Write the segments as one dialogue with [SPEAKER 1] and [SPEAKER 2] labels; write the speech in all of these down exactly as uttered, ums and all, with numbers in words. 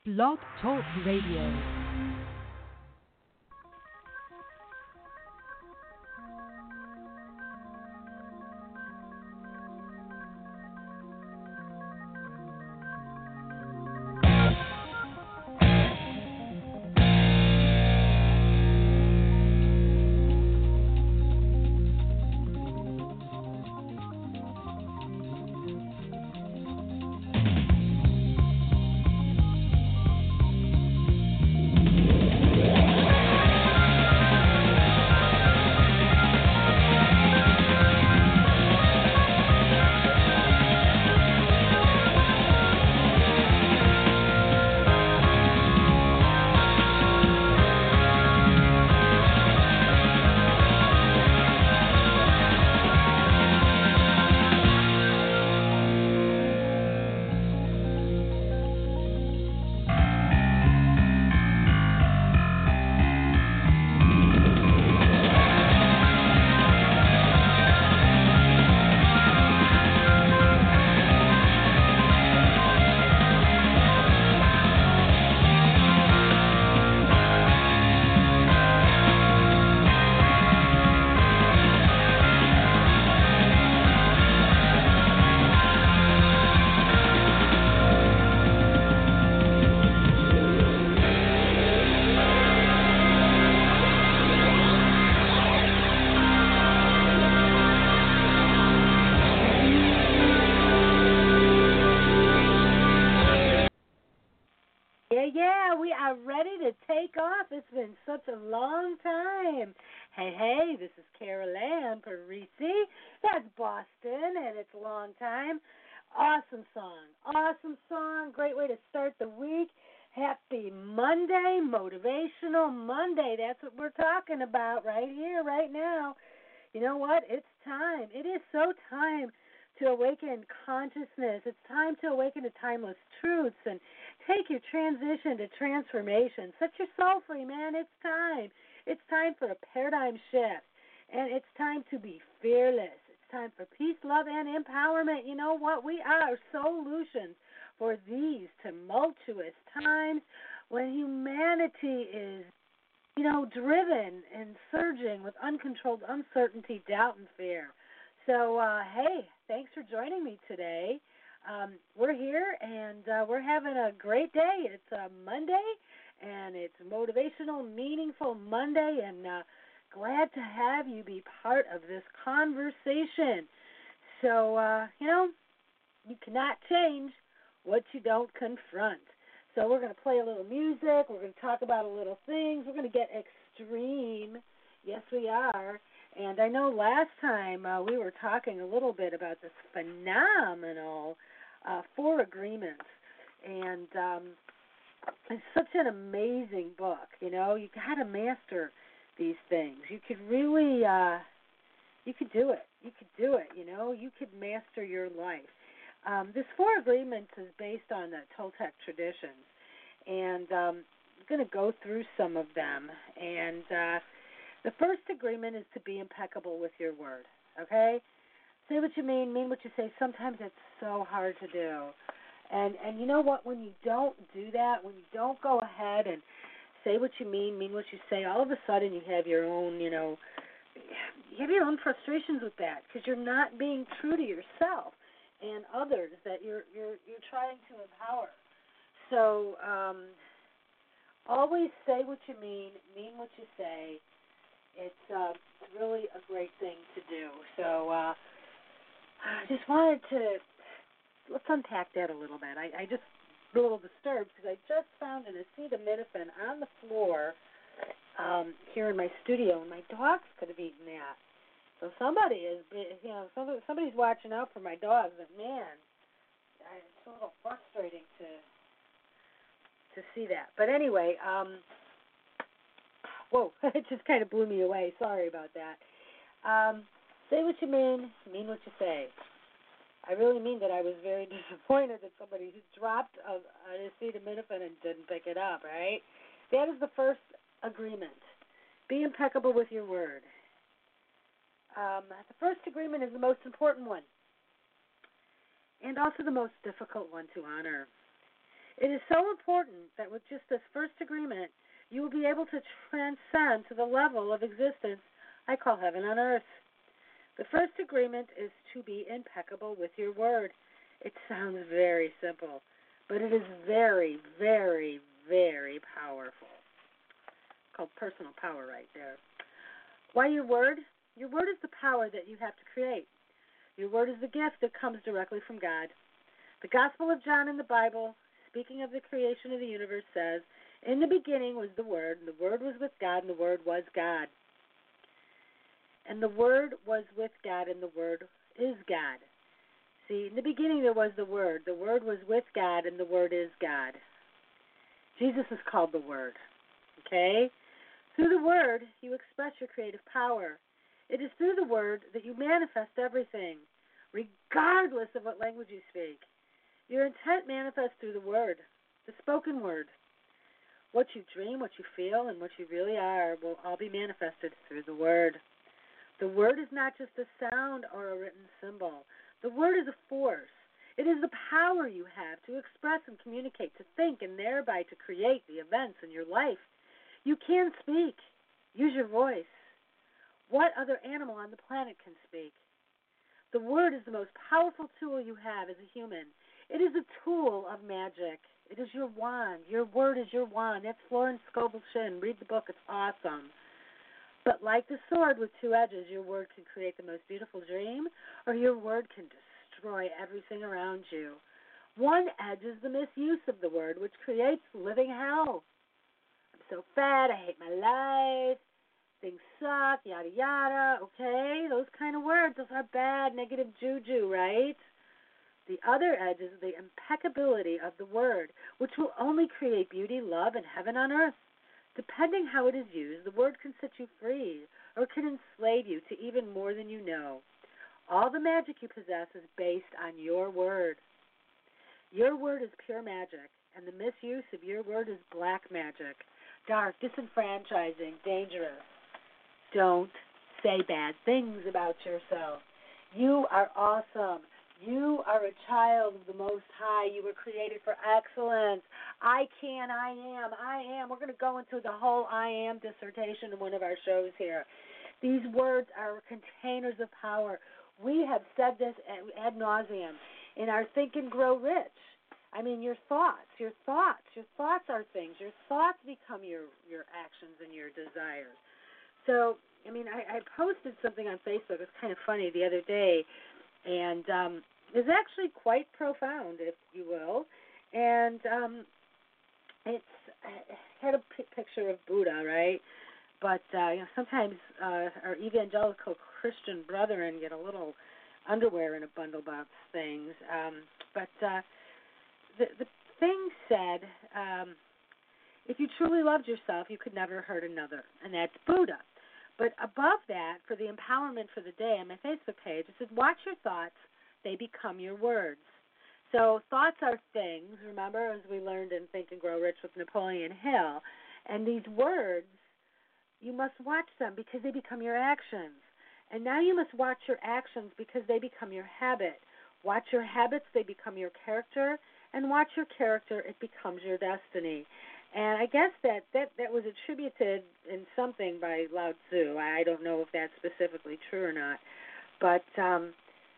[SPEAKER 1] Blog Talk Radio. It's been such a long time. Hey, hey, this is Carol Ann Parisi. That's Boston, and it's a long time. Awesome song. Awesome song. Great way to start the week. Happy Monday, Motivational Monday. That's what we're talking about right here, right now. You know what? It's time. It is so time to awaken consciousness. It's time to awaken to timeless truths and take your transition to transformation. Set your soul free, man. It's time. It's time for a paradigm shift. And it's time to be fearless. It's time for peace, love, and empowerment. You know what? We are solutions for these tumultuous times when humanity is, you know, driven and surging with uncontrolled uncertainty, doubt, and fear. So, uh, hey, thanks for joining me today. Um, we're here, and uh, we're having a great day. It's a Monday, and it's motivational, meaningful Monday, and uh, glad to have you be part of this conversation. So, uh, you know, you cannot change what you don't confront. So we're going to play a little music. We're going to talk about a little things. We're going to get extreme. Yes, we are. And I know last time uh, we were talking a little bit about this phenomenal uh, Four Agreements. And um, it's such an amazing book, you know. You got to master these things. You could really, uh, you could do it. You could do it, you know. You could master your life. Um, this Four Agreements is based on the Toltec traditions. And um, I'm going to go through some of them. And uh the first agreement is to be impeccable with your word, okay? Say what you mean, mean what you say. Sometimes it's so hard to do. And and you know what? When you don't do that, when you don't go ahead and say what you mean, mean what you say, all of a sudden you have your own, you know, you have your own frustrations with that because you're not being true to yourself and others that you're you're you're trying to empower. So um, always say what you mean, mean what you say. It's uh, really a great thing to do. So uh, I just wanted to, let's unpack that a little bit. I, I just a little disturbed because I just found an acetaminophen on the floor um, here in my studio, and my dogs could have eaten that. So somebody is, you know, somebody, somebody's watching out for my dogs, and man, it's a little frustrating to to see that. But anyway, um, whoa, it just kind of blew me away. Sorry about that. Um, say what you mean, mean what you say. I really mean that I was very disappointed that somebody dropped a, an acetaminophen and didn't pick it up, right? That is the first agreement. Be impeccable with your word. Um, the first agreement is the most important one and also the most difficult one to honor. It is so important that with just this first agreement, you will be able to transcend to the level of existence I call heaven on earth. The first agreement is to be impeccable with your word. It sounds very simple, but it is very, very, very powerful. It's called personal power right there. Why your word? Your word is the power that you have to create. Your word is the gift that comes directly from God. The Gospel of John in the Bible, speaking of the creation of the universe, says, "In the beginning was the Word, and the Word was with God, and the Word was God." And the Word was with God, and the Word is God. See, in the beginning there was the Word. The Word was with God, and the Word is God. Jesus is called the Word. Okay? Through the Word, you express your creative power. It is through the Word that you manifest everything, regardless of what language you speak. Your intent manifests through the Word, the spoken Word. What you dream, what you feel, and what you really are will all be manifested through the Word. The Word is not just a sound or a written symbol. The Word is a force. It is the power you have to express and communicate, to think, and thereby to create the events in your life. You can speak. Use your voice. What other animal on the planet can speak? The Word is the most powerful tool you have as a human. It is a tool of magic. It is your wand. Your word is your wand. That's Florence Scovel Shinn. Read the book. It's awesome. But like the sword with two edges, your word can create the most beautiful dream, or your word can destroy everything around you. One edge is the misuse of the word, which creates living hell. I'm so fat. I hate my life. Things suck. Yada, yada. Okay? Those kind of words. Those are bad, negative juju, right? The other edge is the impeccability of the word, which will only create beauty, love, and heaven on earth. Depending how it is used, the word can set you free or can enslave you to even more than you know. All the magic you possess is based on your word. Your word is pure magic, and the misuse of your word is black magic, dark, disenfranchising, dangerous. Don't say bad things about yourself. You are awesome. You are a child of the Most High. You were created for excellence. I can, I am, I am. We're going to go into the whole I am dissertation in one of our shows here. These words are containers of power. We have said this ad nauseum in our Think and Grow Rich. I mean, your thoughts, your thoughts, your thoughts are things. Your thoughts become your, your actions and your desires. So, I mean, I, I posted something on Facebook. It was kind of funny the other day. And um, it's actually quite profound, if you will. And um, it's it had a p- picture of Buddha, right? But uh, you know, sometimes uh, our evangelical Christian brethren get a little underwear in a bundle about things. Um, but uh, the the thing said, um, if you truly loved yourself, you could never hurt another, and that's Buddha. But above that, for the empowerment for the day on my Facebook page, it says, watch your thoughts, they become your words. So thoughts are things, remember, as we learned in Think and Grow Rich with Napoleon Hill. And these words, you must watch them because they become your actions. And now you must watch your actions because they become your habit. Watch your habits, they become your character. And watch your character, it becomes your destiny. And I guess that, that, that was attributed in something by Lao Tzu. I don't know if that's specifically true or not. But um,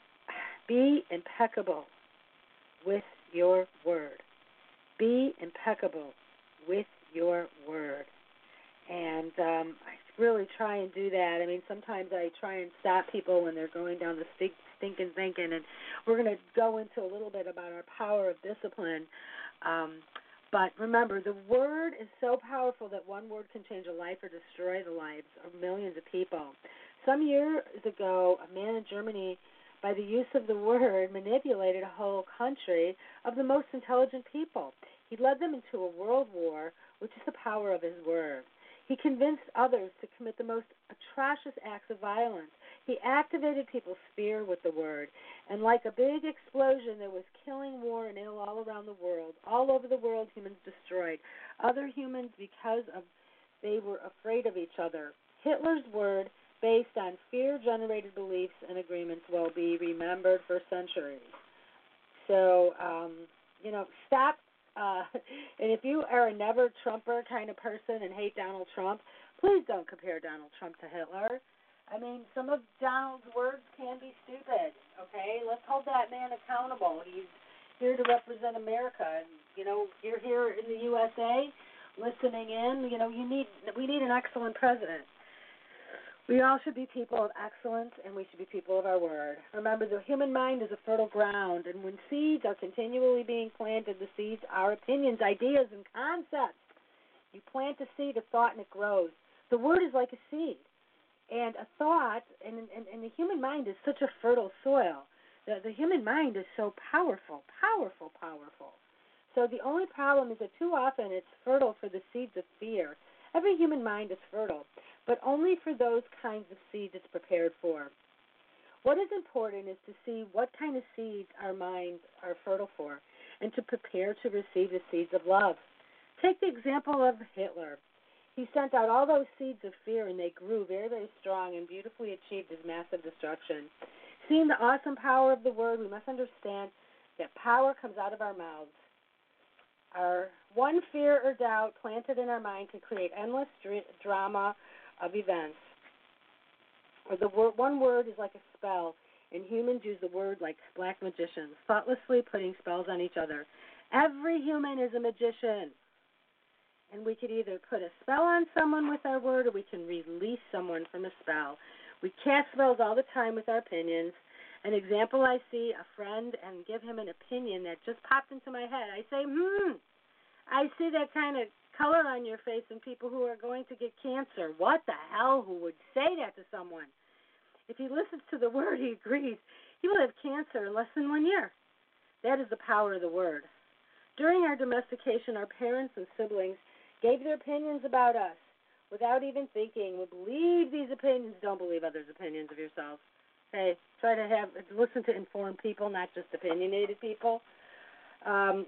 [SPEAKER 1] be impeccable with your word. Be impeccable with your word. And um, I really try and do that. I mean, sometimes I try and stop people when they're going down the stink, stinking thinking. And we're going to go into a little bit about our power of discipline. Um But remember, the word is so powerful that one word can change a life or destroy the lives of millions of people. Some years ago, a man in Germany, by the use of the word, manipulated a whole country of the most intelligent people. He led them into a world war, which is the power of his word. He convinced others to commit the most atrocious acts of violence. He activated people's fear with the word. And like a big explosion, there was killing, war, and ill all around the world. All over the world, humans destroyed. Other humans, because of they were afraid of each other. Hitler's word, based on fear-generated beliefs and agreements, will be remembered for centuries. So, um, you know, stop Uh, and if you are a never Trumper kind of person and hate Donald Trump, please don't compare Donald Trump to Hitler. I mean, some of Donald's words can be stupid, okay? Let's hold that man accountable. He's here to represent America. And, you know, you're here in the U S A listening in. You know, you need we need an excellent president. We all should be people of excellence, and we should be people of our word. Remember, the human mind is a fertile ground, and when seeds are continually being planted, the seeds are opinions, ideas, and concepts. You plant a seed of thought, and it grows. The word is like a seed. And a thought, and, and, and the human mind is such a fertile soil. The, the human mind is so powerful, powerful, powerful. So the only problem is that too often it's fertile for the seeds of fear. Every human mind is fertile, but only for those kinds of seeds it's prepared for. What is important is to see what kind of seeds our minds are fertile for and to prepare to receive the seeds of love. Take the example of Hitler. He sent out all those seeds of fear, and they grew very, very strong and beautifully achieved his massive destruction. Seeing the awesome power of the word, we must understand that power comes out of our mouths. Our one fear or doubt planted in our mind can create endless dr- drama of events. Or the word, one word is like a spell, and humans use the word like black magicians, thoughtlessly putting spells on each other. Every human is a magician. And we could either put a spell on someone with our word, or we can release someone from a spell. We cast spells all the time with our opinions. An example, I see a friend and give him an opinion that just popped into my head. I say, hmm, I see that kind of color on your face in people who are going to get cancer. What the hell? Who would say that to someone? If he listens to the word, he agrees. He will have cancer in less than one year. That is the power of the word. During our domestication, our parents and siblings gave their opinions about us without even thinking. We believe these opinions. Don't believe others' opinions of yourself. Okay, try to have listen to informed people, not just opinionated people. Um,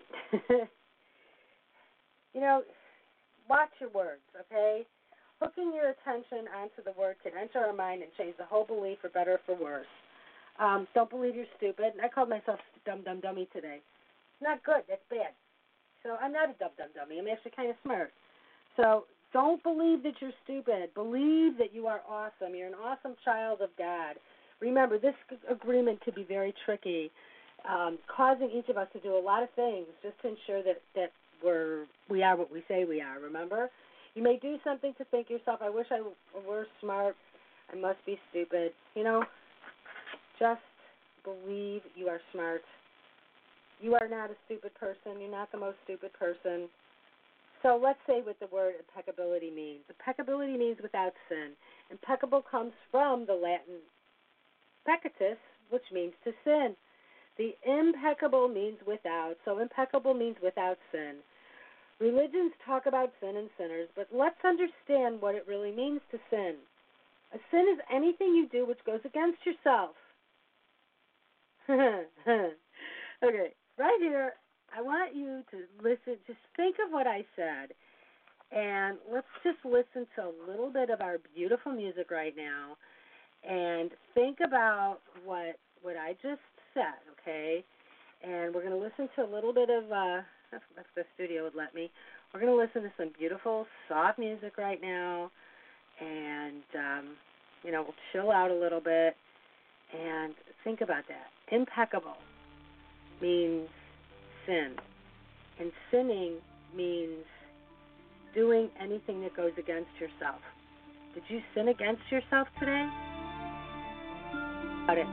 [SPEAKER 1] you know, watch your words, okay? Hooking your attention onto the word can enter our mind and change the whole belief for better or for worse. Um, don't believe you're stupid. I called myself dumb, dumb, dummy today. It's not good. That's bad. So I'm not a dumb, dumb, dummy. I'm actually kind of smart. So don't believe that you're stupid. Believe that you are awesome. You're an awesome child of God. Remember, this agreement could be very tricky, um, causing each of us to do a lot of things just to ensure that, that we're, we are what we say we are, remember? You may do something to think yourself, I wish I were smart, I must be stupid. You know, just believe you are smart. You are not a stupid person. You're not the most stupid person. So let's say what the word impeccability means. Impeccability means without sin. Impeccable comes from the Latin peccatus, which means to sin. The impeccable means without, so impeccable means without sin. Religions talk about sin and sinners, but let's understand what it really means to sin. A sin is anything you do which goes against yourself. Okay, right here, I want you to listen, just think of what I said, and let's just listen to a little bit of our beautiful music right now, and think about what what I just said, okay? And we're going to listen to a little bit of, uh, if, if the studio would let me, we're going to listen to some beautiful, soft music right now, and, um, you know, we'll chill out a little bit, and think about that. Impeccable means sin, and sinning means doing anything that goes against yourself. Did you sin against yourself today? About it.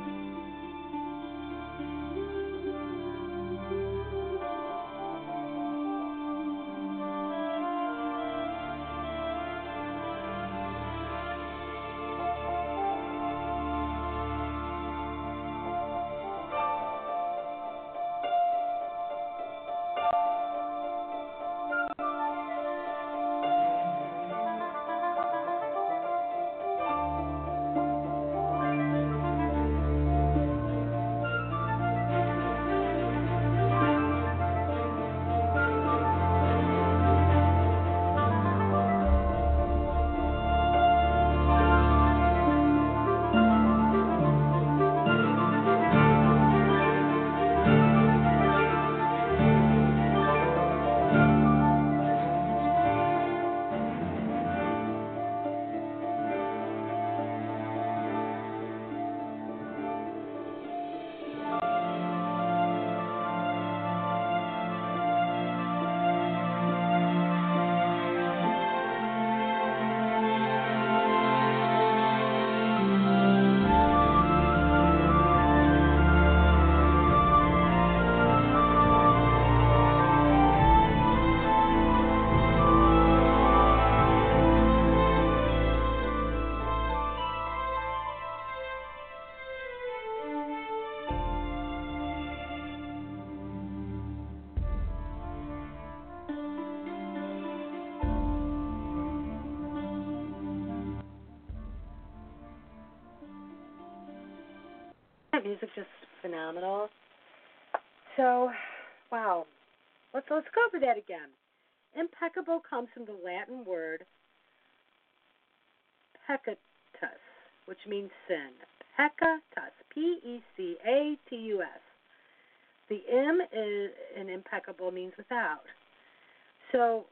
[SPEAKER 1] that music just phenomenal? So, wow. Let's let's go over that again. Impeccable comes from the Latin word peccatus, which means sin. Peccatus, P E C A T U S. The M is, in impeccable means without. So,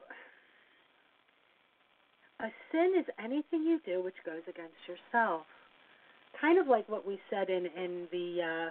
[SPEAKER 1] a sin is anything you do which goes against yourself. Kind of like what we said in in the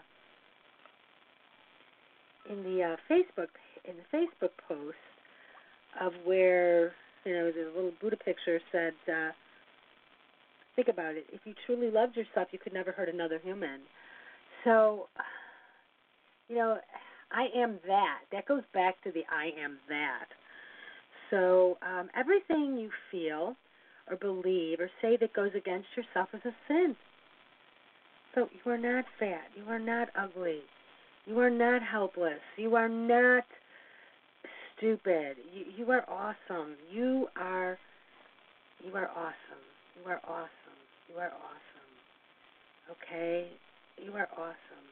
[SPEAKER 1] uh, in the uh, Facebook in the Facebook post of where, you know, the little Buddha picture said, uh, think about it. If you truly loved yourself, you could never hurt another human. So, you know, I am that. That goes back to the I am that. So um, everything you feel or believe or say that goes against yourself is a sin. So you are not fat. You are not ugly. You are not helpless. You are not stupid. You, you are awesome. You are you are awesome. You are awesome. You are awesome. Okay? You are awesome.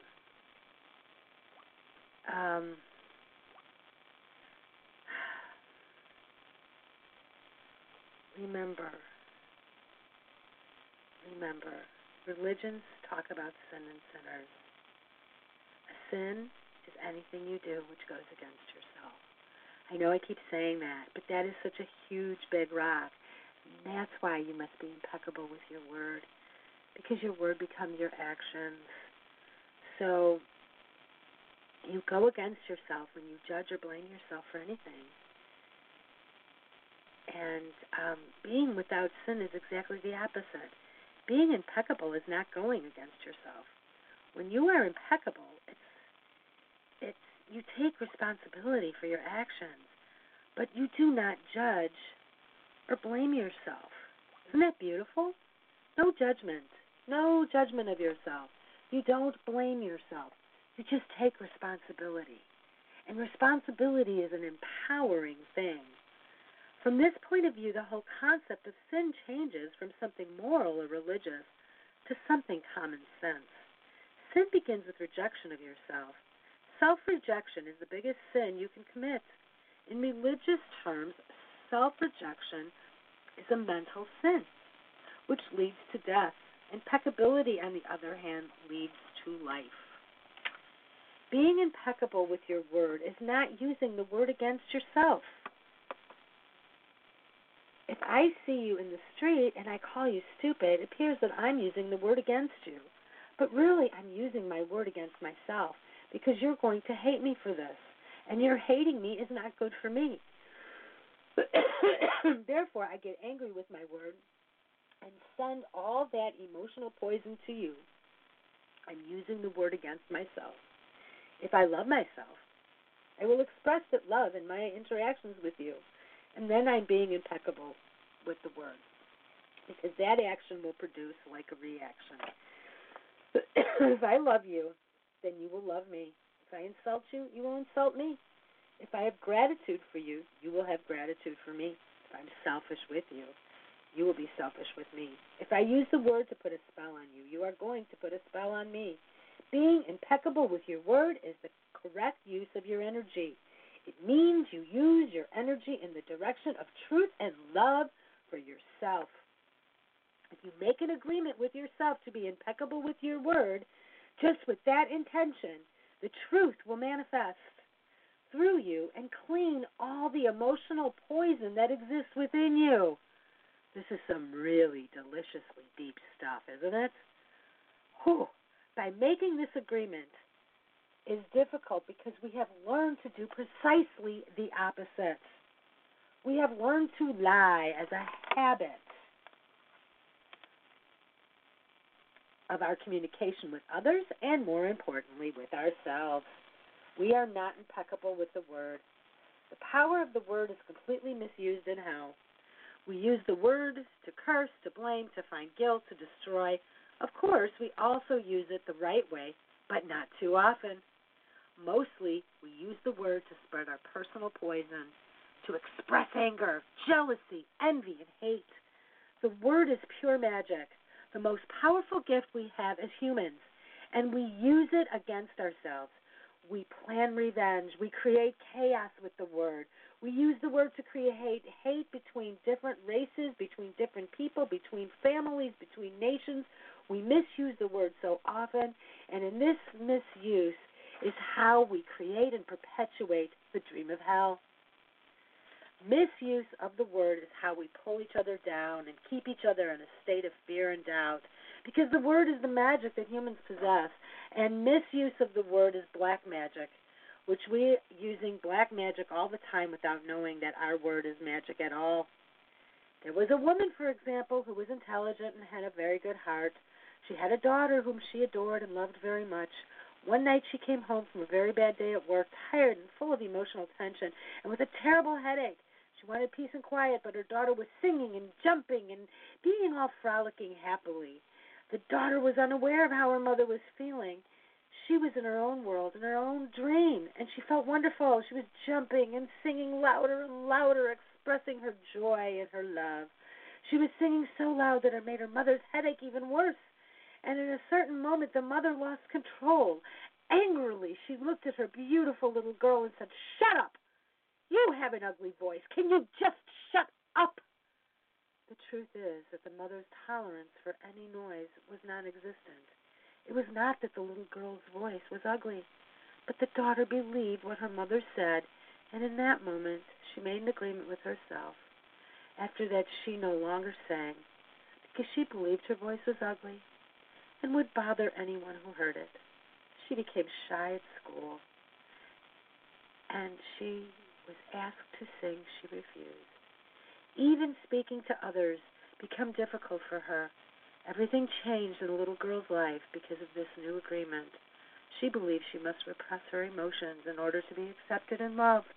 [SPEAKER 1] Um, remember, remember, religions talk about sin and sinners. A sin is anything you do which goes against yourself. I know I keep saying that, but that is such a huge, big rock. And that's why you must be impeccable with your word, because your word becomes your actions. So you go against yourself when you judge or blame yourself for anything. And um, being without sin is exactly the opposite. Being impeccable is not going against yourself. When you are impeccable, it's it's you take responsibility for your actions, but you do not judge or blame yourself. Isn't that beautiful? No judgment. No judgment of yourself. You don't blame yourself. You just take responsibility. And responsibility is an empowering thing. From this point of view, the whole concept of sin changes from something moral or religious to something common sense. Sin begins with rejection of yourself. Self-rejection is the biggest sin you can commit. In religious terms, self-rejection is a mental sin, which leads to death. Impeccability, on the other hand, leads to life. Being impeccable with your word is not using the word against yourself. If I see you in the street and I call you stupid, it appears that I'm using the word against you. But really, I'm using my word against myself, because you're going to hate me for this. And your hating me is not good for me. Therefore, I get angry with my word and send all that emotional poison to you. I'm using the word against myself. If I love myself, I will express that love in my interactions with you. And then I'm being impeccable with the word, because that action will produce like a reaction. If I love you, then you will love me. If I insult you, you will insult me. If I have gratitude for you, you will have gratitude for me. If I'm selfish with you, you will be selfish with me. If I use the word to put a spell on you, you are going to put a spell on me. Being impeccable with your word is the correct use of your energy. It means you use your energy in the direction of truth and love for yourself. If you make an agreement with yourself to be impeccable with your word, just with that intention, the truth will manifest through you and clean all the emotional poison that exists within you. This is some really deliciously deep stuff, isn't it? Whew. By making this agreement is difficult because we have learned to do precisely the opposite. We have learned to lie as a habit of our communication with others and, more importantly, with ourselves. We are not impeccable with the word. The power of the word is completely misused in hell. We use the word to curse, to blame, to find guilt, to destroy. Of course, we also use it the right way, but not too often. Mostly, we use the word to spread our personal poison, to express anger, jealousy, envy, and hate. The word is pure magic, the most powerful gift we have as humans. and we use it against ourselves. We plan revenge. We create chaos with the word. We use the word to create hate, hate between different races, between different people, between families, between nations. We misuse the word so often, and in this misuse is how we create and perpetuate the dream of hell. Misuse of the word is how we pull each other down and keep each other in a state of fear and doubt, because the word is the magic that humans possess, and misuse of the word is black magic, which we are using black magic all the time without knowing that our word is magic at all. There was a woman, for example, who was intelligent and had a very good heart. She had a daughter whom she adored and loved very much. One night she came home from a very bad day at work, tired and full of emotional tension, and with a terrible headache. She wanted peace and quiet, but her daughter was singing and jumping and being all frolicking happily. The daughter was unaware of how her mother was feeling. She was in her own world, in her own dream, and she felt wonderful. She was jumping and singing louder and louder, expressing her joy and her love. She was singing so loud that it made her mother's headache even worse. And in a certain moment, the mother lost control. Angrily, she looked at her beautiful little girl and said, "Shut up! You have an ugly voice. Can you just shut up?" The truth is that the mother's tolerance for any noise was non-existent. It was not that the little girl's voice was ugly, but the daughter believed what her mother said, and in that moment she made an agreement with herself. After that, she no longer sang, because she believed her voice was ugly and would bother anyone who heard it. She became shy at school, and she was asked to sing, she refused. Even speaking to others became difficult for her. Everything changed in the little girl's life because of this new agreement. She believed she must repress her emotions in order to be accepted and loved.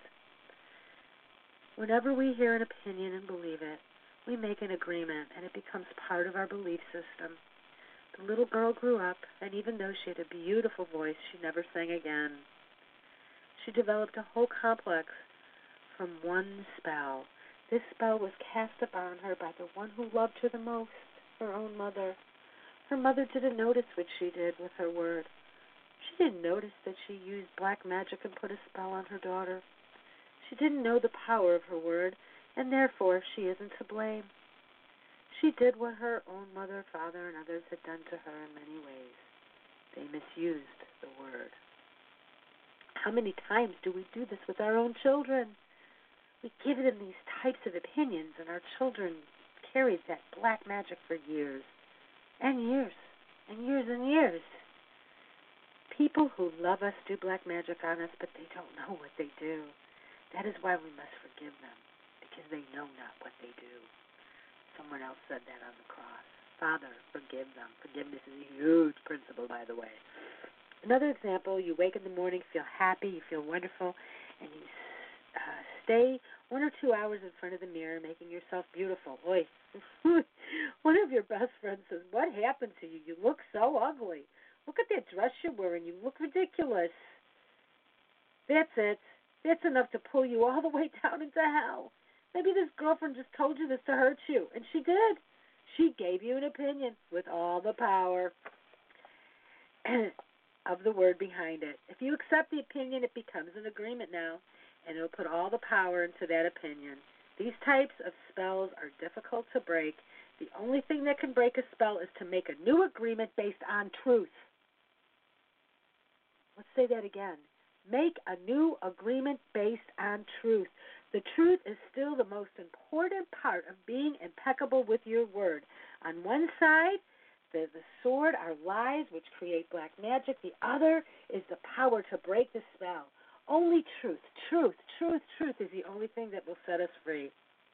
[SPEAKER 1] Whenever we hear an opinion and believe it, we make an agreement, and it becomes part of our belief system. The little girl grew up, and even though she had a beautiful voice, she never sang again. She developed a whole complex from one spell. This spell was cast upon her by the one who loved her the most, her own mother. Her mother didn't notice what she did with her word. She didn't notice that she used black magic and put a spell on her daughter. She didn't know the power of her word, and therefore she isn't to blame. She did what her own mother, father, and others had done to her in many ways. They misused the word. How many times do we do this with our own children? We give them these types of opinions, and our children carry that black magic for years and years and years and years. People who love us do black magic on us, but they don't know what they do. That is why we must forgive them, because they know not what they do. Someone else said that on the cross. Father, forgive them. Forgiveness is a huge principle, by the way. Another example, you wake in the morning, feel happy, you feel wonderful, and you uh, stay one or two hours in front of the mirror making yourself beautiful. Oy. One of your best friends says, "What happened to you? You look so ugly. Look at that dress you're wearing. You look ridiculous." That's it. That's enough to pull you all the way down into hell. Maybe this girlfriend just told you this to hurt you, and she did. She gave you an opinion with all the power of the word behind it. If you accept the opinion, it becomes an agreement now, and it'll put all the power into that opinion. These types of spells are difficult to break. The only thing that can break a spell is to make a new agreement based on truth. Let's say that again. Make a new agreement based on truth. The truth is still the most important part of being impeccable with your word. On one side, the, the sword are lies, which create black magic. The other is the power to break the spell. Only truth, truth, truth, truth is the only thing that will set us free.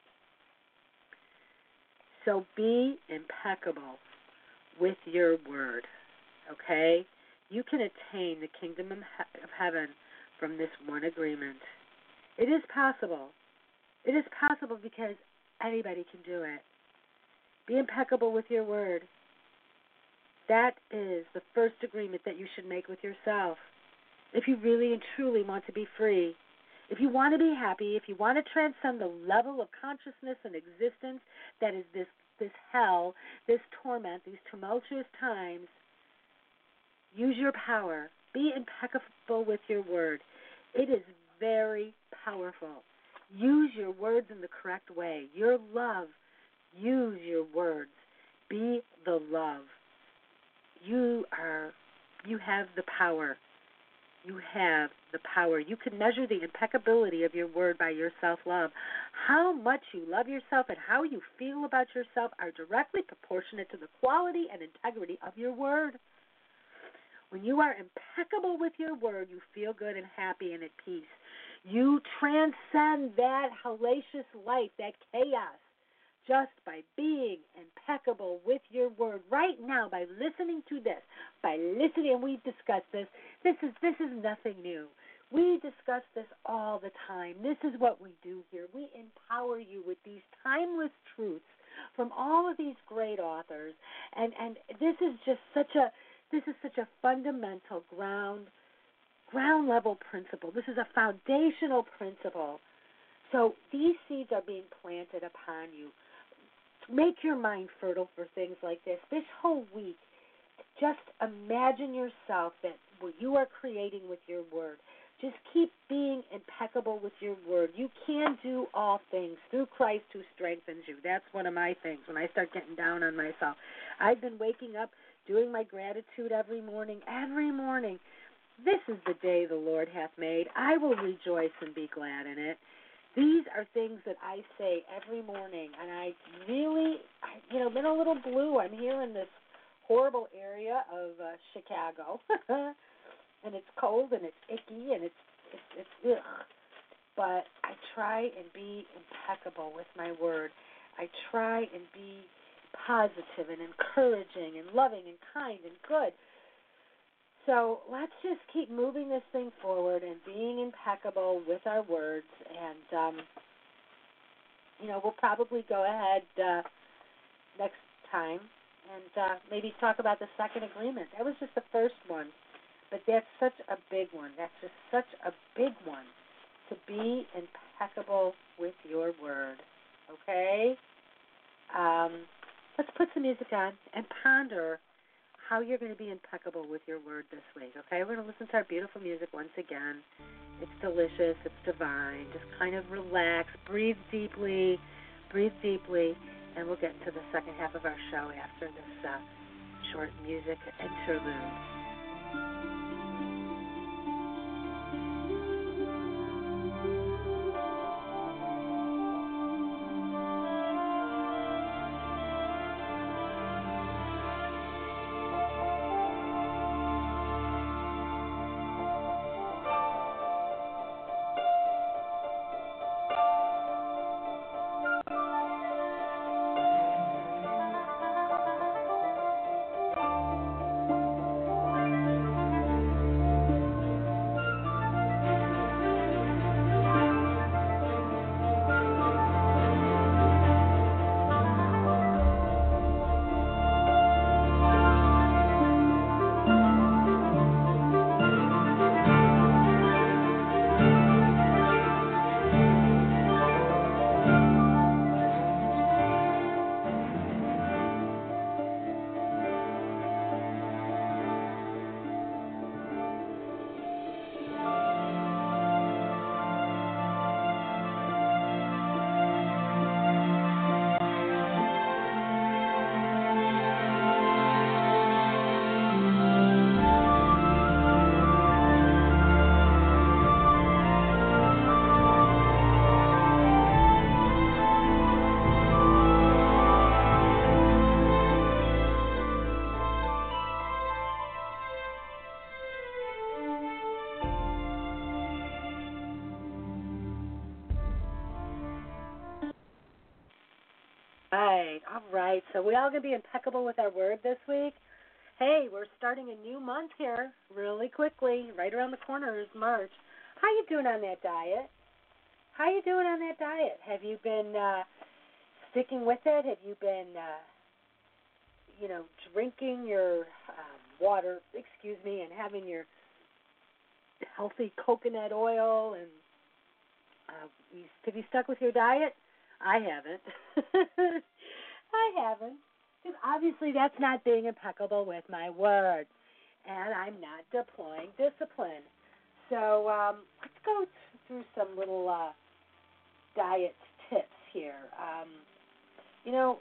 [SPEAKER 1] So be impeccable with your word, okay? You can attain the kingdom of heaven from this one agreement. It is possible. It is possible because anybody can do it. Be impeccable with your word. That is the first agreement that you should make with yourself. If you really and truly want to be free, if you want to be happy, if you want to transcend the level of consciousness and existence that is this, this hell, this torment, these tumultuous times, Use your power. Be impeccable with your word. It is very powerful. Use your words in the correct way. Your love. Use your words. Be the love. You are, you have the power. You have the power. You can measure the impeccability of your word by your self-love. How much you love yourself and how you feel about yourself are directly proportionate to the quality and integrity of your word. When you are impeccable with your word, you feel good and happy and at peace. You transcend that hellacious life, that chaos, just by being impeccable with your word right now, by listening to this, by listening, and we've discussed this. This is this is nothing new. We discuss this all the time. This is what we do here. We empower you with these timeless truths from all of these great authors, and and this is just such a this is such a fundamental ground ground level principle. This is a foundational principle. So these seeds are being planted upon you. Make your mind fertile for things like this. This whole week, just imagine yourself that what you are creating with your word. Just keep being impeccable with your word. You can do all things through Christ who strengthens you. That's one of my things when I start getting down on myself. I've been waking up, doing my gratitude every morning, every morning. This is the day the Lord hath made. I will rejoice and be glad in it. These are things that I say every morning, and I really, I, you know, been a little blue. I'm here in this horrible area of uh, Chicago, and it's cold and it's icky and it's it's, it's ugh. But I try and be impeccable with my word. I try and be positive and encouraging and loving and kind and good. So let's just keep moving this thing forward and being impeccable with our words. And, um, you know, we'll probably go ahead uh, next time and uh, maybe talk about the second agreement. That was just the first one, but that's such a big one. That's just such a big one, to be impeccable with your word, okay? Um, let's put some music on and ponder how you're going to be impeccable with your word this week, okay? We're going to listen to our beautiful music once again. It's delicious. It's divine. Just kind of relax. Breathe deeply. Breathe deeply. And we'll get to the second half of our show after this uh, short music interlude. Right, all right. So we all going to be impeccable with our word this week. Hey, we're starting a new month here really quickly. Right around the corner is March. How you doing on that diet? How you doing on that diet? Have you been uh, sticking with it? Have you been, uh, you know, drinking your um, water, excuse me, and having your healthy coconut oil? And uh, you, have you stuck with your diet? I haven't. I haven't. Because obviously that's not being impeccable with my word. and I'm not deploying discipline. So um, let's go th- through some little uh, diet tips here. Um, you know,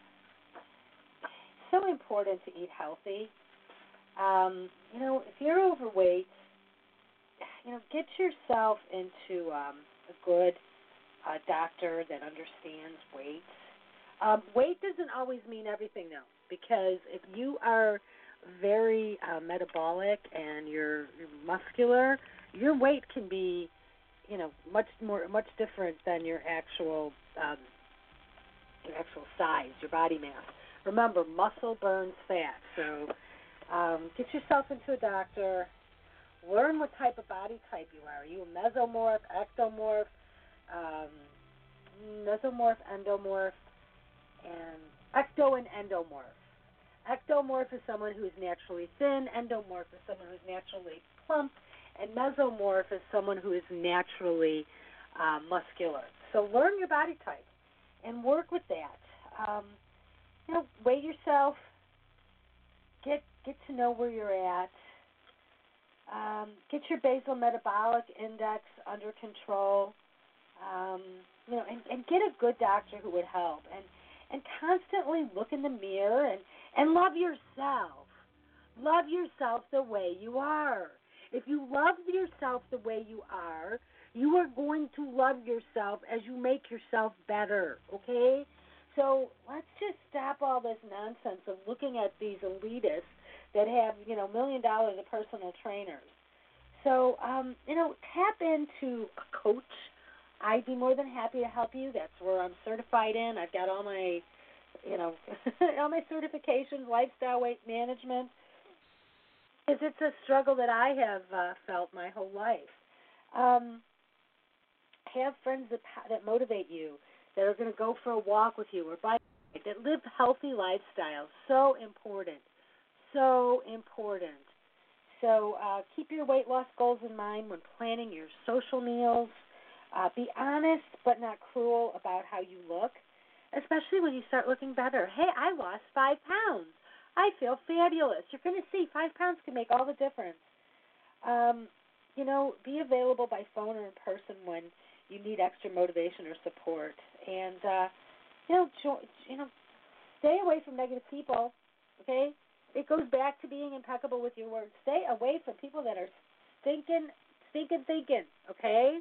[SPEAKER 1] it's so important to eat healthy. Um, you know, if you're overweight, you know, get yourself into um, a good uh, doctor that understands weight. Um, weight doesn't always mean everything, though, because if you are very uh, metabolic and you're, you're muscular, your weight can be, you know, much more, much different than your actual, um, your actual size, your body mass. Remember, muscle burns fat, so um, get yourself into a doctor. Learn what type of body type you are. Are you a mesomorph, ectomorph, um, mesomorph, endomorph, and ecto and endomorph. Ectomorph is someone who is naturally thin. Endomorph is someone who is naturally plump. And mesomorph is someone who is naturally uh, muscular. So learn your body type and work with that. Um, you know, weigh yourself. Get get to know where you're at. Um, get your basal metabolic index under control. Um, you know, and, and get a good doctor who would help. And and constantly look in the mirror and, and love yourself. Love yourself the way you are. If you love yourself the way you are, you are going to love yourself as you make yourself better, okay? So let's just stop all this nonsense of looking at these elitists that have, you know, million dollars of personal trainers. So, um, you know, tap into a coach. I'd be more than happy to help you. That's where I'm certified in. I've got all my, you know, all my certifications, lifestyle weight management. Because it's a struggle that I have uh, felt my whole life. Um, have friends that that motivate you, that are going to go for a walk with you or bike, that live healthy lifestyles. So important. So important. So uh, keep your weight loss goals in mind when planning your social meals. Uh, be honest but not cruel about how you look, especially when you start looking better. Hey, I lost five pounds. I feel fabulous. You're going to see five pounds can make all the difference. Um, you know, be available by phone or in person when you need extra motivation or support. And, uh, you know, jo- you know, stay away from negative people, okay? It goes back to being impeccable with your words. Stay away from people that are stinking, stinking thinking, okay?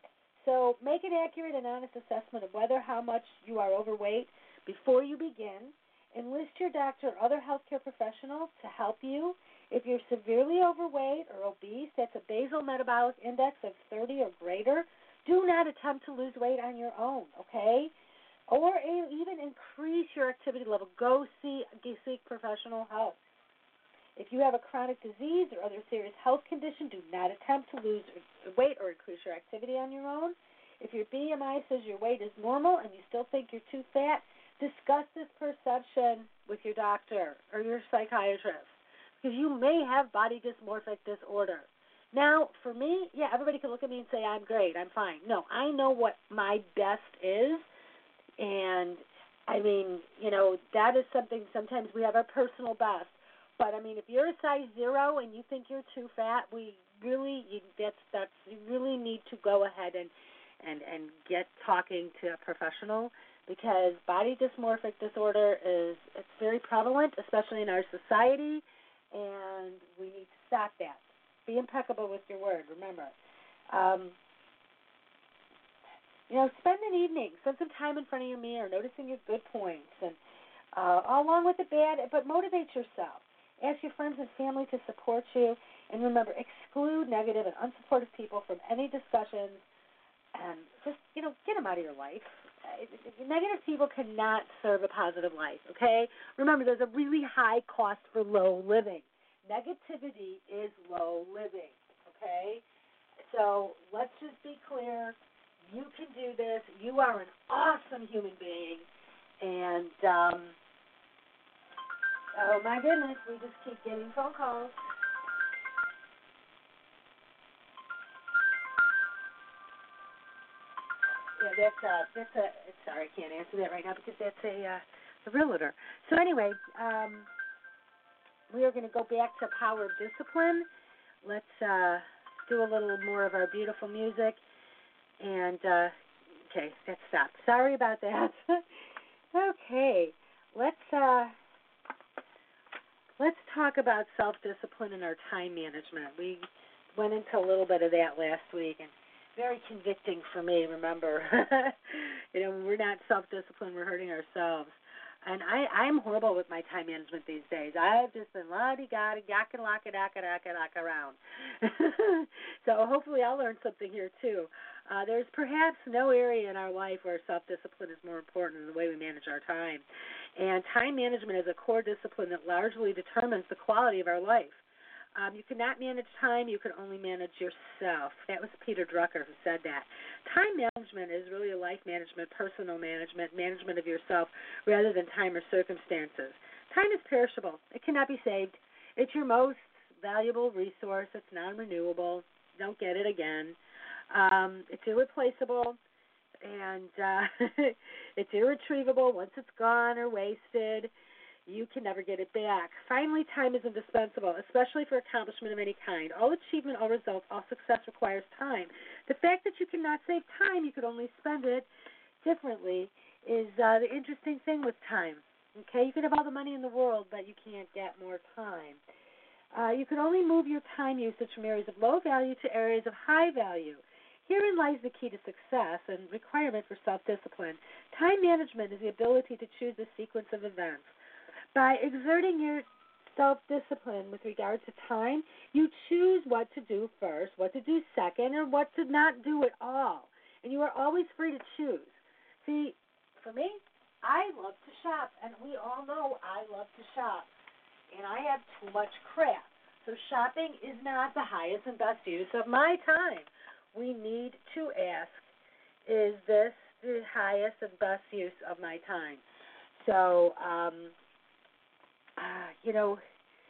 [SPEAKER 1] So make an accurate and honest assessment of whether how much you are overweight before you begin. Enlist your doctor or other healthcare professional to help you. If you're severely overweight or obese, that's a basal metabolic index of thirty or greater, do not attempt to lose weight on your own, okay? Or even increase your activity level. Go see, seek professional help. If you have a chronic disease or other serious health condition, do not attempt to lose weight or increase your activity on your own. If your B M I says your weight is normal and you still think you're too fat, discuss this perception with your doctor or your psychiatrist, because you may have body dysmorphic disorder. Now, for me, yeah, everybody can look at me and say I'm great, I'm fine. No, I know what my best is, and I mean, you know, that is something sometimes we have our personal best. But I mean, if you're a size zero and you think you're too fat, we really you, that's that's you really need to go ahead and and and get talking to a professional, because body dysmorphic disorder is it's very prevalent, especially in our society, and we need to stop that. Be impeccable with your word. Remember, um, you know, spend an evening, spend some time in front of your mirror, noticing your good points, and uh, along with the bad, but motivate yourself. Ask your friends and family to support you. And remember, exclude negative and unsupportive people from any discussions. And just, you know, get them out of your life. Uh, negative people cannot serve a positive life, okay? Remember, there's a really high cost for low living. Negativity is low living, okay? So let's just be clear. You can do this. You are an awesome human being. And, um... oh, my goodness, we just keep getting phone calls. Yeah, that's a, that's a, sorry, I can't answer that right now because that's a, uh, a realtor. So anyway, um, we are going to go back to Power of Discipline. Let's uh, do a little more of our beautiful music. And, uh, okay, that stopped. Sorry about that. Okay, let's uh, let's talk about self-discipline and our time management. We went into a little bit of that last week, and very convicting for me, remember. You know, when we're not self-disciplined, we're hurting ourselves. And I, I'm horrible with my time management these days. I've just been la-di-ga-di, yak-a-laka-daka-daka-daka around. So hopefully I'll learn something here, too. Uh, there's perhaps no area in our life where self-discipline is more important than the way we manage our time. And time management is a core discipline that largely determines the quality of our life. Um, you cannot manage time, you can only manage yourself. That was Peter Drucker who said that. Time management is really a life management, personal management, management of yourself, rather than time or circumstances. Time is perishable. It cannot be saved. It's your most valuable resource. It's non-renewable. Don't get it again. Um, it's irreplaceable, and uh, it's irretrievable. Once it's gone or wasted, you can never get it back. Finally, time is indispensable, especially for accomplishment of any kind. All achievement, all results, all success requires time. The fact that you cannot save time, you could only spend it differently, is uh, the interesting thing with time. Okay, you can have all the money in the world, but you can't get more time. Uh, you can only move your time usage from areas of low value to areas of high value. Herein lies the key to success and requirement for self-discipline. Time management is the ability to choose a sequence of events. By exerting your self-discipline with regard to time, you choose what to do first, what to do second, and what to not do at all. And you are always free to choose. See, for me, I love to shop, and we all know I love to shop. And I have too much crap. So shopping is not the highest and best use of my time. We need to ask, is this the highest and best use of my time? So, um, uh, you know,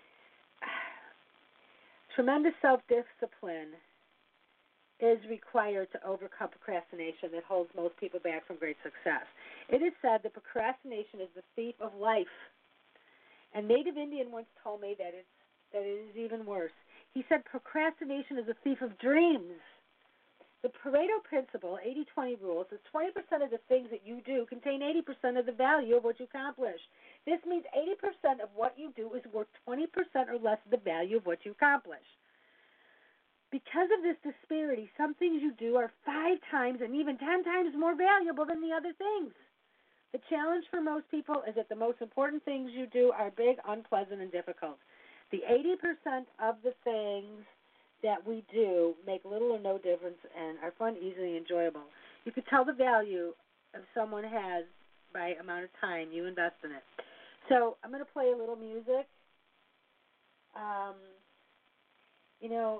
[SPEAKER 1] tremendous self-discipline is required to overcome procrastination that holds most people back from great success. It is said that procrastination is the thief of life. A native Indian once told me that it's that it is even worse. He said procrastination is a thief of dreams. The Pareto principle, eighty twenty rules, is twenty percent of the things that you do contain eighty percent of the value of what you accomplish. This means eighty percent of what you do is worth twenty percent or less of the value of what you accomplish. Because of this disparity, some things you do are five times and even ten times more valuable than the other things. The challenge for most people is that the most important things you do are big, unpleasant, and difficult. The eighty percent of the things that we do make little or no difference and are fun, easy, and enjoyable. You can tell the value of someone has by amount of time you invest in it. So I'm going to play a little music. Um, you know,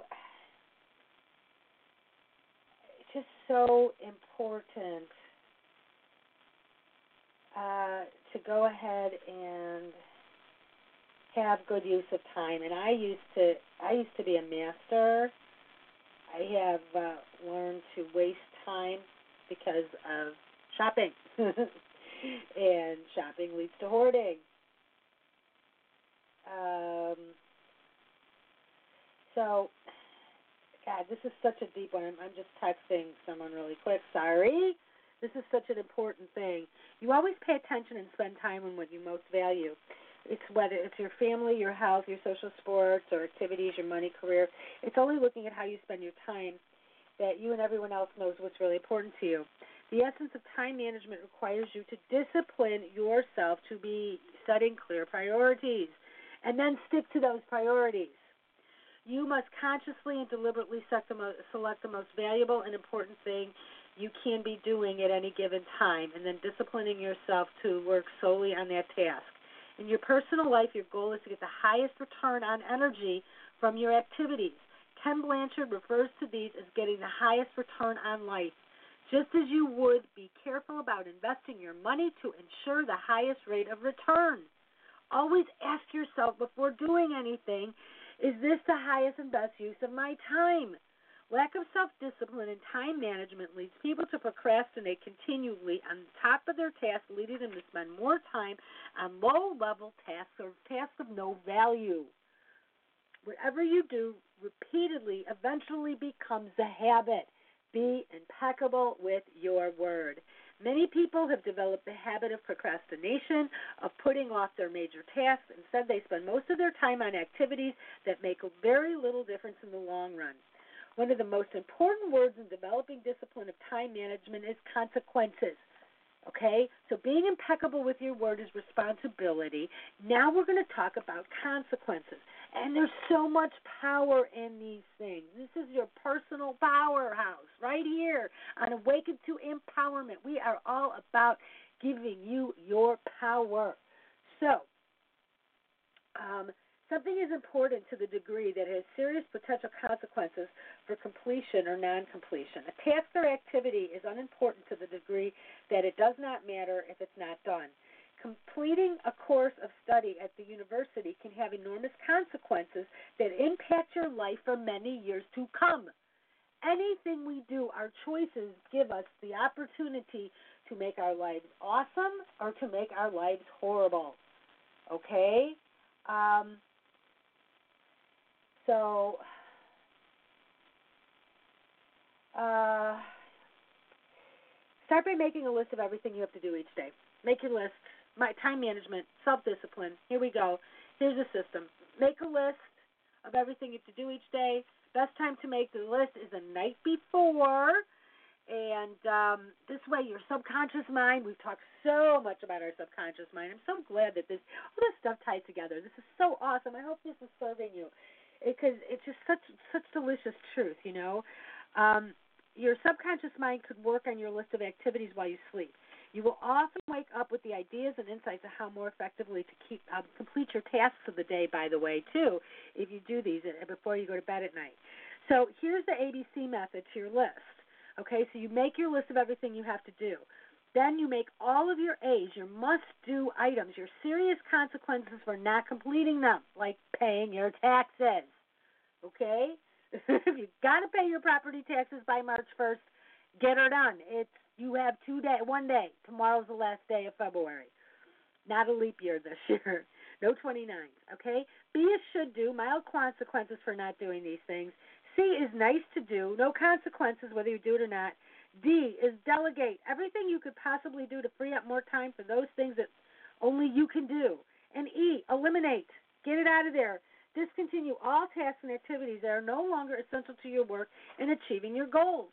[SPEAKER 1] it's just so important uh, to go ahead and have good use of time. And I used to, I used to be a master. I have uh, learned to waste time because of shopping, and shopping leads to hoarding. Um, so, God, this is such a deep one. I'm, I'm just texting someone really quick. Sorry. This is such an important thing. You always pay attention and spend time on what you most value. It's whether it's your family, your health, your social sports, or activities, your money, career. It's only looking at how you spend your time that you and everyone else knows what's really important to you. The essence of time management requires you to discipline yourself to be setting clear priorities and then stick to those priorities. You must consciously and deliberately select the most, select the most valuable and important thing you can be doing at any given time, and then disciplining yourself to work solely on that task. In your personal life, your goal is to get the highest return on energy from your activities. Ken Blanchard refers to these as getting the highest return on life. Just as you would be careful about investing your money to ensure the highest rate of return. Always ask yourself before doing anything, is this the highest and best use of my time? Lack of self-discipline and time management leads people to procrastinate continually on top of their tasks, leading them to spend more time on low-level tasks or tasks of no value. Whatever you do repeatedly eventually becomes a habit. Be impeccable with your word. Many people have developed the habit of procrastination, of putting off their major tasks. Instead, they spend most of their time on activities that make very little difference in the long run. One of the most important words in developing discipline of time management is consequences. Okay? So being impeccable with your word is responsibility. Now we're going to talk about consequences. And there's so much power in these things. This is your personal powerhouse right here on Awaken to Empowerment. We are all about giving you your power. So, um, something is important to the degree that it has serious potential consequences for completion or non-completion. A task or activity is unimportant to the degree that it does not matter if it's not done. Completing a course of study at the university can have enormous consequences that impact your life for many years to come. Anything we do, our choices give us the opportunity to make our lives awesome or to make our lives horrible. Okay? Um, so, uh, start by making a list of everything you have to do each day. Make your list. My time management, self-discipline. Here we go. Here's a system. Make a list of everything you have to do each day. Best time to make the list is the night before. And um, this way your subconscious mind, we've talked so much about our subconscious mind. I'm so glad that this all this stuff ties together. This is so awesome. I hope this is serving you because it's just such such delicious truth, you know. Um, your subconscious mind could work on your list of activities while you sleep. You will often wake up with the ideas and insights of how more effectively to keep um, complete your tasks of the day, by the way, too, if you do these before you go to bed at night. So here's the A B C method to your list. Okay, so you make your list of everything you have to do. Then you make all of your A's, your must-do items, your serious consequences for not completing them, like paying your taxes. Okay? If you've got to pay your property taxes by March first, get her done. It's You have two day, one day. Tomorrow's the last day of February. Not a leap year this year. No twenty-nines, okay? B is should do, mild consequences for not doing these things. C is nice to do, no consequences whether you do it or not. D is delegate, everything you could possibly do to free up more time for those things that only you can do. And E, eliminate, get it out of there. Discontinue all tasks and activities that are no longer essential to your work in achieving your goals.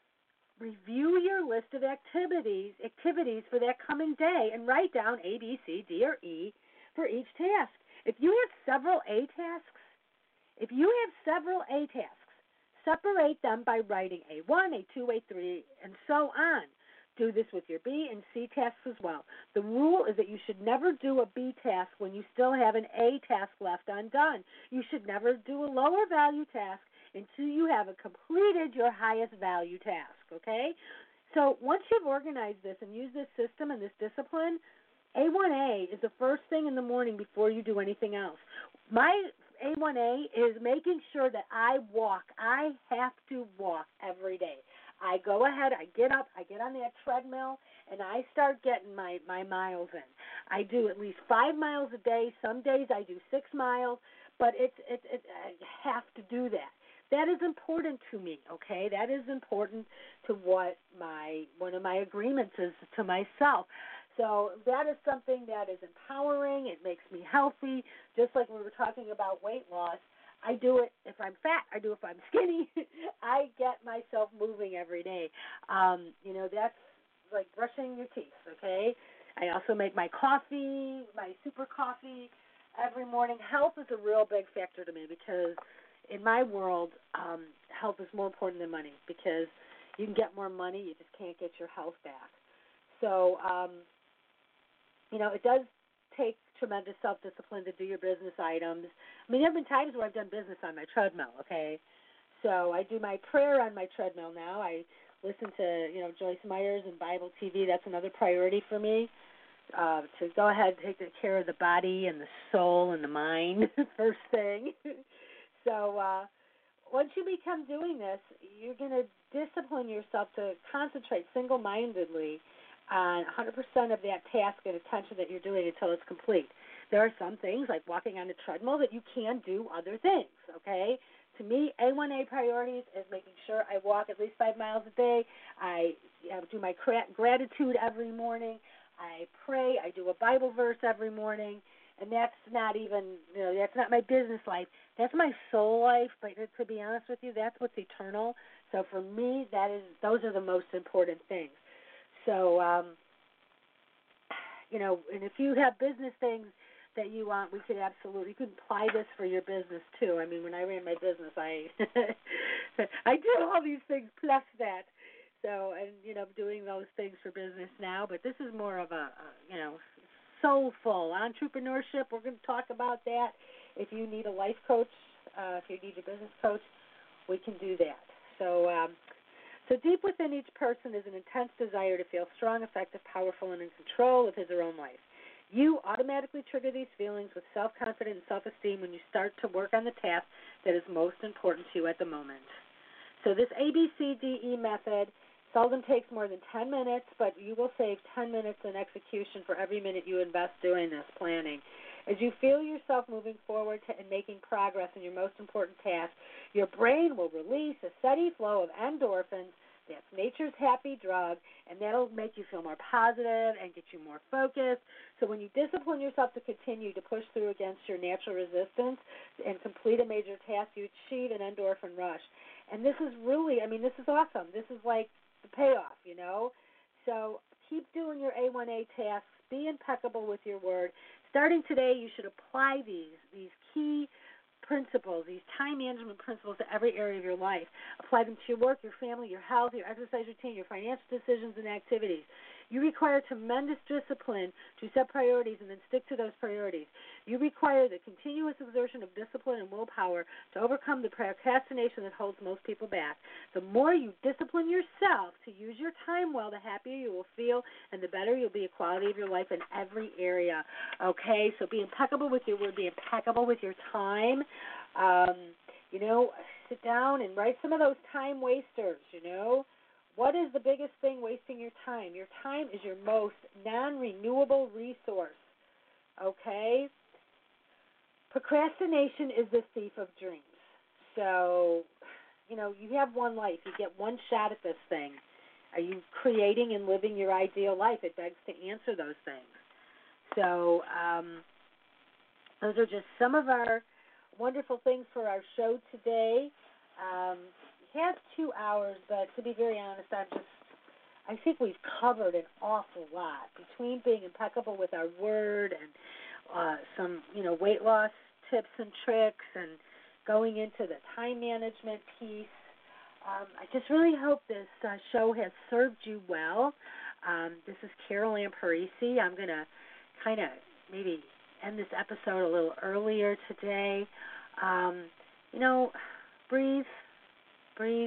[SPEAKER 1] Review your list of activities activities for that coming day and write down A, B, C, D, or E for each task. If you have several A tasks, if you have several A tasks, separate them by writing A one, A two, A three, and so on. Do this with your B and C tasks as well. The rule is that you should never do a B task when you still have an A task left undone. You should never do a lower value task until you have completed your highest value task, okay? So once you've organized this and used this system and this discipline, A one A is the first thing in the morning before you do anything else. My A one A is making sure that I walk. I have to walk every day. I go ahead, I get up, I get on that treadmill, and I start getting my, my miles in. I do at least five miles a day. Some days I do six miles, but it's, it's, it's I have to do that. That is important to me, okay? That is important to what my one of my agreements is to myself. So that is something that is empowering. It makes me healthy. Just like we were talking about weight loss, I do it if I'm fat. I do it if I'm skinny. I get myself moving every day. Um, you know, that's like brushing your teeth, okay? I also make my coffee, my super coffee every morning. Health is a real big factor to me because in my world, um, health is more important than money because you can get more money, you just can't get your health back. So, um, you know, it does take tremendous self-discipline to do your business items. I mean, there have been times where I've done business on my treadmill, okay? So I do my prayer on my treadmill now. I listen to, you know, Joyce Myers and Bible T V. That's another priority for me, uh, to go ahead and take care of the body and the soul and the mind first thing. So uh, once you become doing this, you're going to discipline yourself to concentrate single-mindedly on one hundred percent of that task and attention that you're doing until it's complete. There are some things, like walking on the treadmill, that you can do other things, okay? To me, A one A priorities is making sure I walk at least five miles a day. I you know, do my gratitude every morning. I pray. I do a Bible verse every morning. And that's not even, you know, that's not my business life. That's my soul life. But to be honest with you, that's what's eternal. So for me, that is, those are the most important things. So, um, you know, and if you have business things that you want, we could absolutely, you could apply this for your business too. I mean, when I ran my business, I I did all these things plus that. So, and, you know, doing those things for business now. But this is more of a, a you know, soulful entrepreneurship. We're going to talk about that. If you need a life coach, uh, if you need a business coach, we can do that. So, um, so deep within each person is an intense desire to feel strong, effective, powerful, and in control of his or her own life. You automatically trigger these feelings with self-confidence and self-esteem when you start to work on the task that is most important to you at the moment. So this A B C D E method seldom takes more than ten minutes, but you will save ten minutes in execution for every minute you invest doing this planning. As you feel yourself moving forward to, and making progress in your most important task, your brain will release a steady flow of endorphins. That's nature's happy drug, and that'll make you feel more positive and get you more focused. So when you discipline yourself to continue to push through against your natural resistance and complete a major task, you achieve an endorphin rush. And this is really, I mean, this is awesome. This is like the payoff, you know. So keep doing your A one A tasks. Be impeccable with your word. Starting today, you should apply these these key principles, these time management principles to every area of your life. Apply them to your work, your family, your health, your exercise routine, your financial decisions and activities. You require tremendous discipline to set priorities and then stick to those priorities. You require the continuous exertion of discipline and willpower to overcome the procrastination that holds most people back. The more you discipline yourself to use your time well, the happier you will feel and the better you'll be a quality of your life in every area. Okay, so be impeccable with your word, be impeccable with your time. Um, you know, sit down and write some of those time wasters, you know. What is the biggest thing wasting your time? Your time is your most non-renewable resource, okay? Procrastination is the thief of dreams. So, you know, you have one life. You get one shot at this thing. Are you creating and living your ideal life? It begs to answer those things. So, um, those are just some of our wonderful things for our show today. Um, we have two hours, but to be very honest, I'm just, I think we've covered an awful lot between being impeccable with our word and uh, some, you know, weight loss tips and tricks and going into the time management piece. Um, I just really hope this uh, show has served you well. Um, this is Carol Ann Parisi. I'm going to kind of maybe end this episode a little earlier today. Um, you know, breathe, breathe,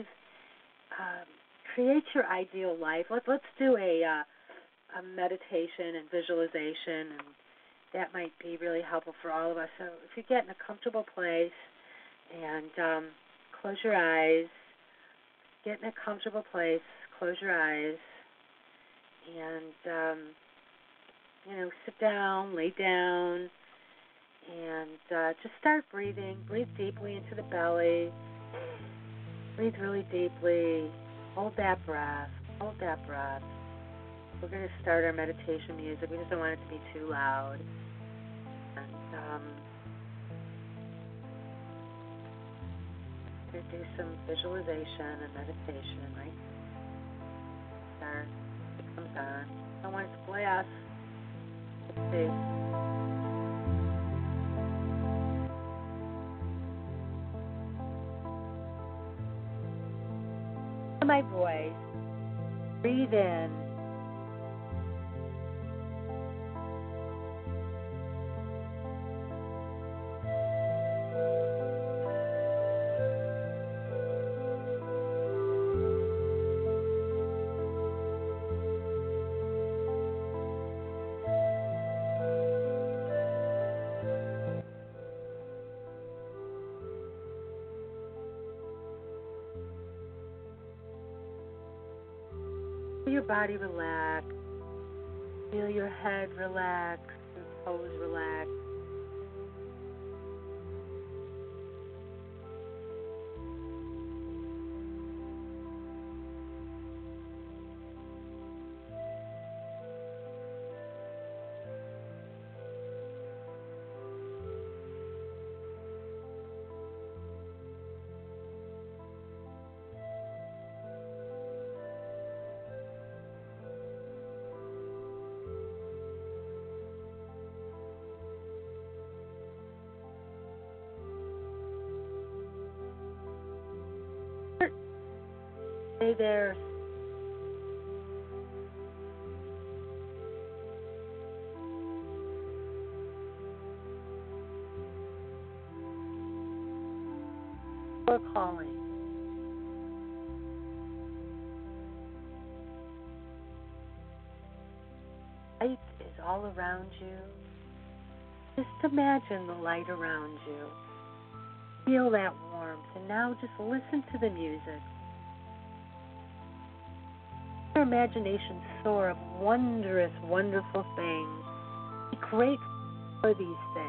[SPEAKER 1] um, create your ideal life. Let, let's do a, uh, a meditation and visualization, and that might be really helpful for all of us. So if you get in a comfortable place and um, close your eyes, get in a comfortable place, close your eyes, and, um, you know, sit down, lay down, and uh, just start breathing. Breathe deeply into the belly. Breathe really deeply. Hold that breath. Hold that breath. We're going to start our meditation music. We just don't want it to be too loud. And um, we're going to do some visualization and meditation, right? Start. It comes on. I don't want it to blast. Let's see. My voice. Breathe in. Feel your body relax. Feel your head relax, your toes relax. Stay there. We're calling. Light is all around you. Just imagine the light around you. Feel that warmth. And now just listen to the music. Your imagination soar of wondrous, wonderful things. Be grateful for these things.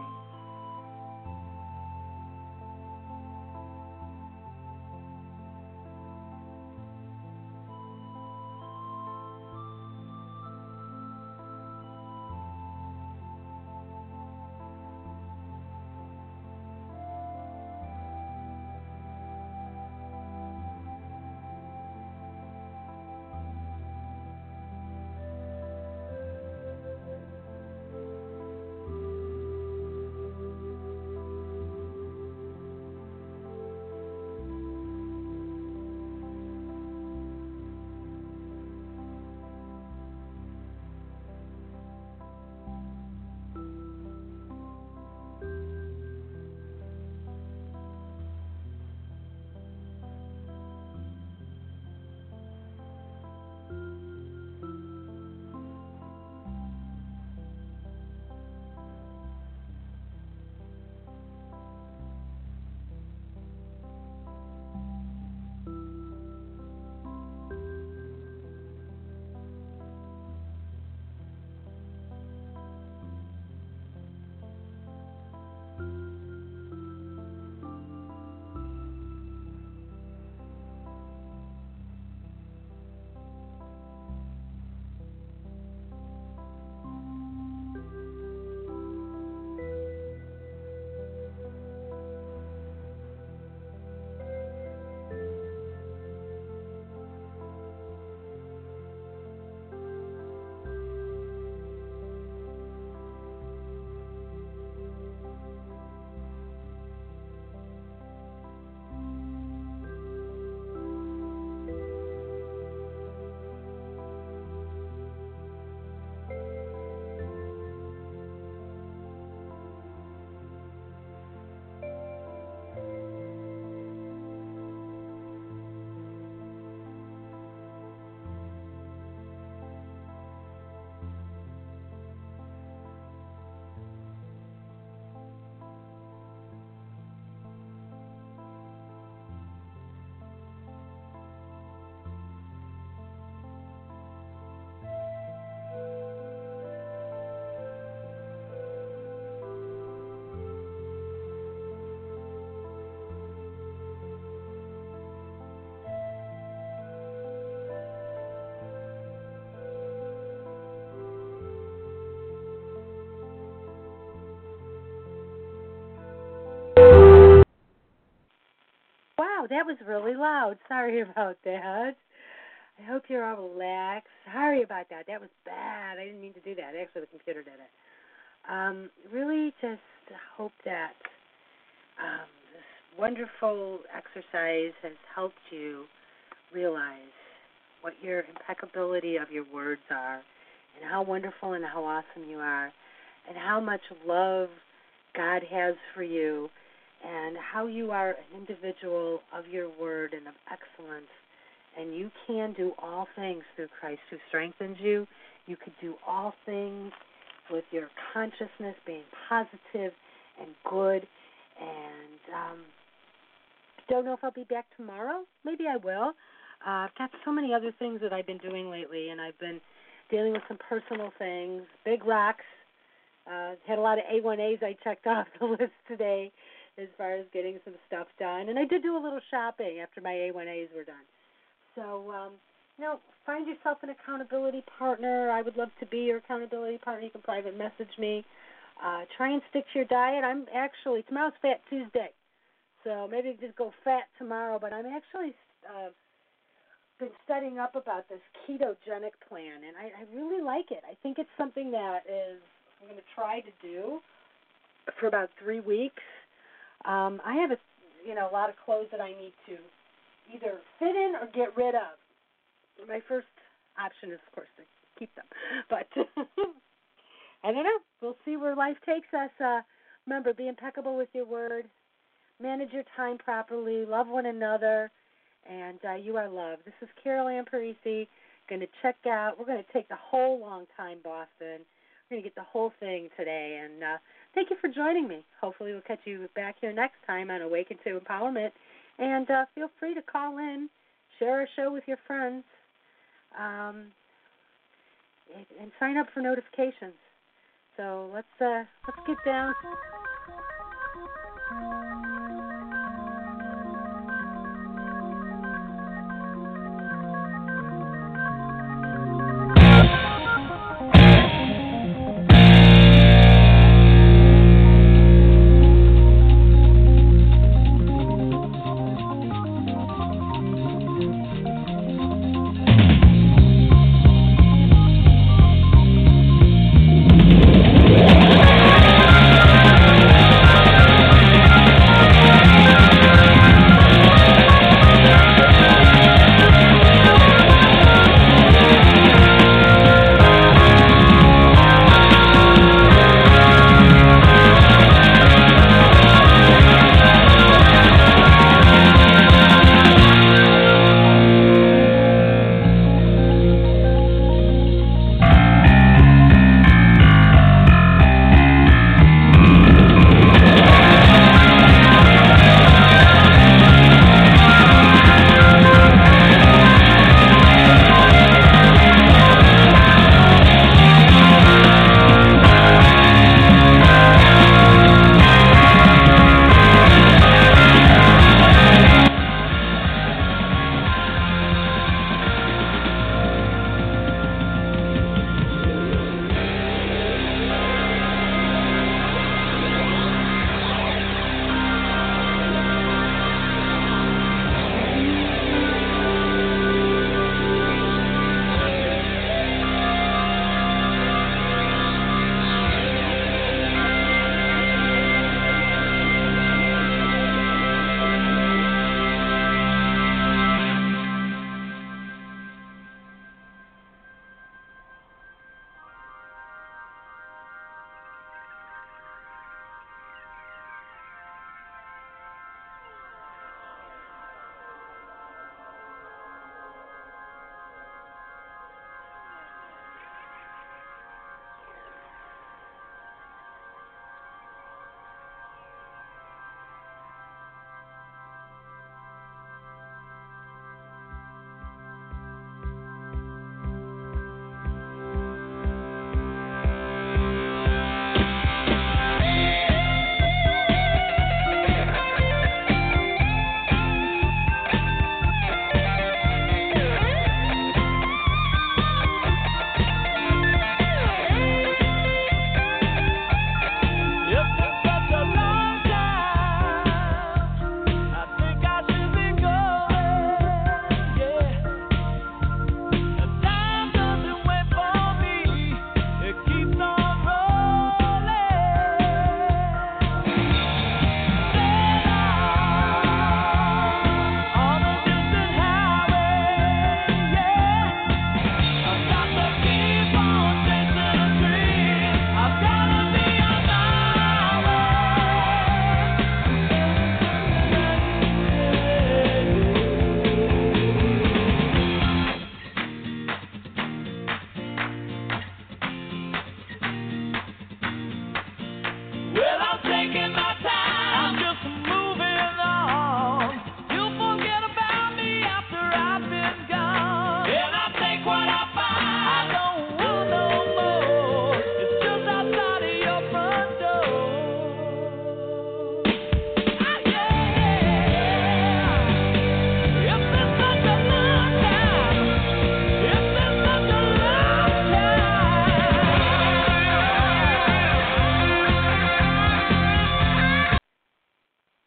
[SPEAKER 1] Wow, that was really loud. Sorry about that. I hope you're all relaxed. Sorry about that. That was bad. I didn't mean to do that. Actually, the computer did it. Um, really just hope that um, this wonderful exercise has helped you realize what your impeccability of your words are and how wonderful and how awesome you are and how much love God has for you and how you are an individual of your word and of excellence. And you can do all things through Christ who strengthens you. You could do all things with your consciousness being positive and good. And um, don't know if I'll be back tomorrow. Maybe I will. Uh, I've got so many other things that I've been doing lately, and I've been dealing with some personal things, big rocks. Uh, had a lot of A one As I checked off the list today as far as getting some stuff done. And I did do a little shopping after my A one As were done. So, um, you know, find yourself an accountability partner. I would love to be your accountability partner. You can private message me. Uh, try and stick to your diet. I'm actually, tomorrow's Fat Tuesday. So maybe just go fat tomorrow, but I'm actually uh, been studying up about this ketogenic plan, and I, I really like it. I think it's something that is I'm going to try to do for about three weeks. Um, I have a you know a lot of clothes that I need to either fit in or get rid of. My first option is, of course, to keep them, but I don't know. We'll see where life takes us. Uh, remember, be impeccable with your word. Manage your time properly. Love one another. And uh, you are loved. This is Carol Ann Parisi. Going to check out. We're going to take the whole long time, Boston. We're going to get the whole thing today. And uh, thank you for joining me. Hopefully we'll catch you back here next time on Awaken to Empowerment. And uh, feel free to call in, share our show with your friends, um, and sign up for notifications. So let's uh, let's get down.